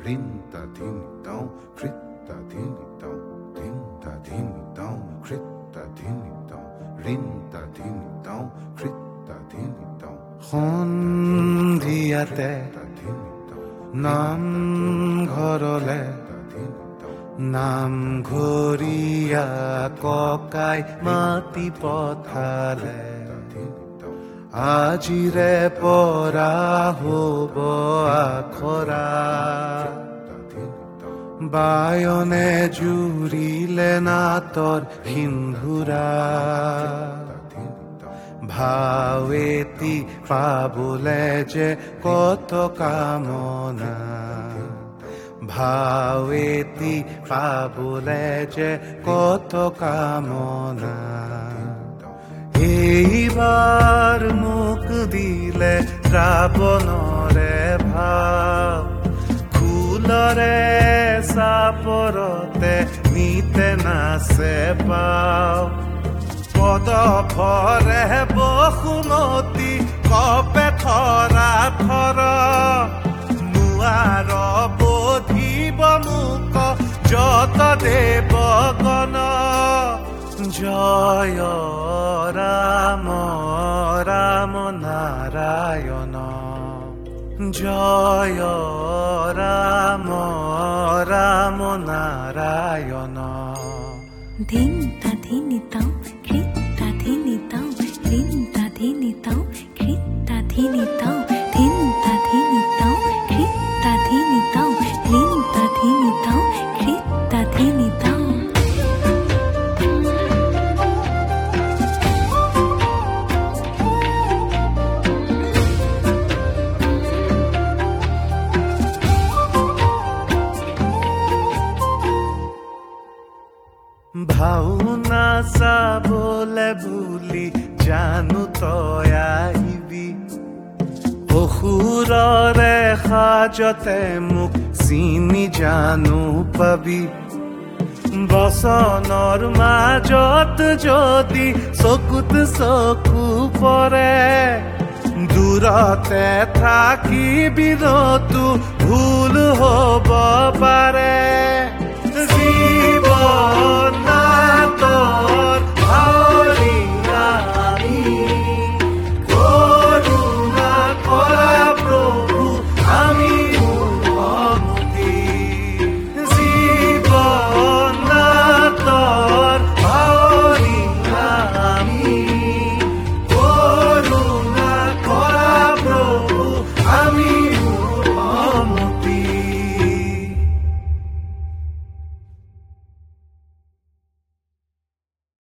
rin ta din taw crit ta din taw din ta din taw crit ta din taw rin ta din taw crit ta din taw সন্ধিয়াতে নাম ঘৰলে নামঘৰীয়া ককাই মাতি পঠালে আজিৰে পৰা হ'ব আখৰা বায়নে জুৰিলে নাটৰ সিন্ধুৰা ভাৱেতি পাবলে যে কত কামনা ভাৱেতি পাবলে যে কত কামনা এইবাৰ মোক দিলে ৰাৱণৰে ভাৱ ফুলৰে চাপৰতে নিতে নাচে পাও পদভৰে বসুমতী কপে থৰা থৰ নোৱাৰ বধিব মোক যত দেৱগণ জয় ৰাম ৰাম নাৰায়ণ জয় ৰাম ৰাম নাৰায়ণ ধিন তা ধিন তাও কৃত তা ধিন তাও ৰিন তা ধিন তাও কৃত তা ধিন তাও ধিন তা ধিন তাও কৃত তা ধিন তাও ৰিন তা ধিন তাও কৃত তা ধিন তাও ভাওনা চাবলে বুলি জানো তই আহিবি অসুৰৰে সাজতে মোক চিনি জানো পাবি বচনৰ মাজত যদি চকুত চকু পৰে দূৰতে থাকি বিৰতো ভুল হ'ব পাৰে জীৱনাতৰ